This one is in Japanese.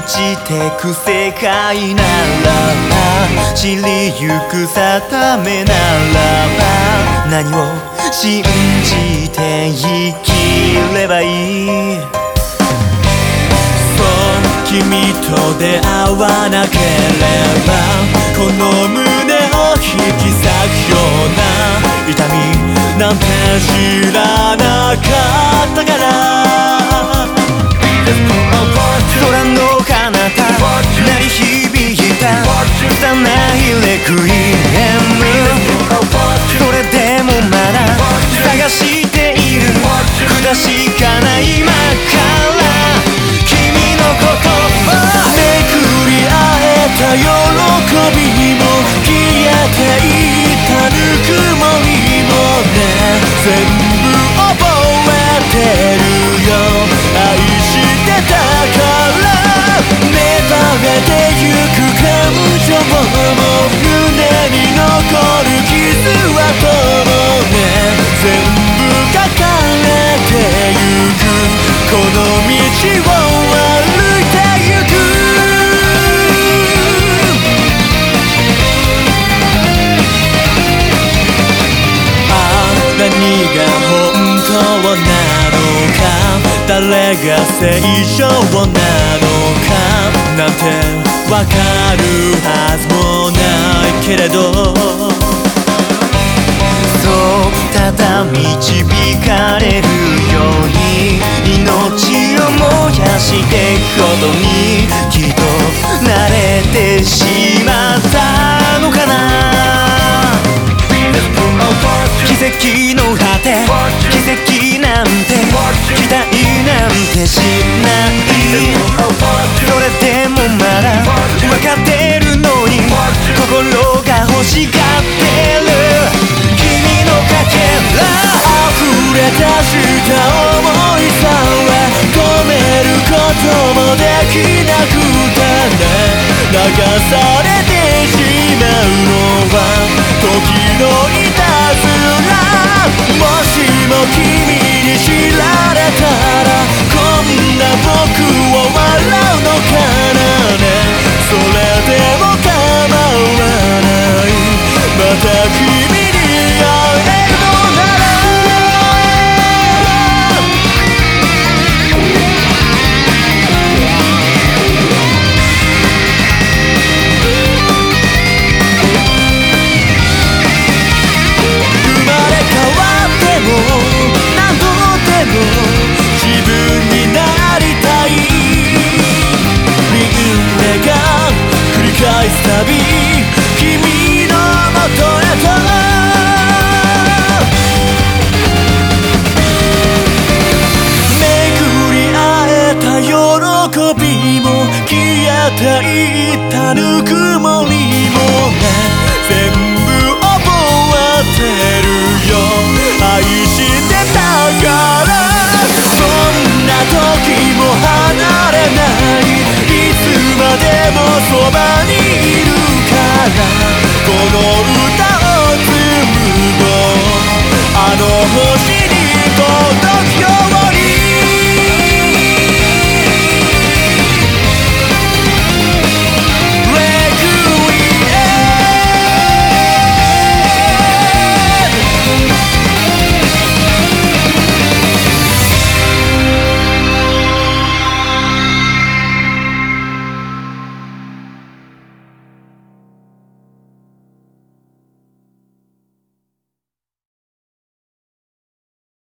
ちてく世界ならば、知りゆく定めならば、何を信じて生きればいい。君と出会わなければ、この胸を引き裂くような痛みなんて知らなかったから。空の彼方鳴り響いた幼いレクイエム、それでもまだ探している不確かな今から君のことをめくり会えた喜びも消えていったぬくもりもね、全部覚えてるよ。愛してたから芽生えてゆく感情も胸に残る傷跡もね、全部書かれてゆくこの道を歩いてゆく。何が本当なのか、誰が正常なのかなんてわかるはずもないけれど、そうただ導かれるように命を燃やしていくことにきっと慣れてしまったのかな。奇跡の果て、奇跡なんて期待なんてしない。それでもまだ分かってるのに心が欲しがってる。君のかけら溢れ出した想いさえ止めることもできなくてね、流されてしまうのは時のいたずら。もしも君に知られたらこんな僕を笑うのかなね、それでも構わない。また君に会えるのなら自分になりたい。みんなが繰り返すたび君の元へとめくり会えた喜びも消えていったぬくもりもね、全部覚えてるよ。愛してたからそんな時も離れない、いつまでもそばにいるから。この歌を紡ごうあの星に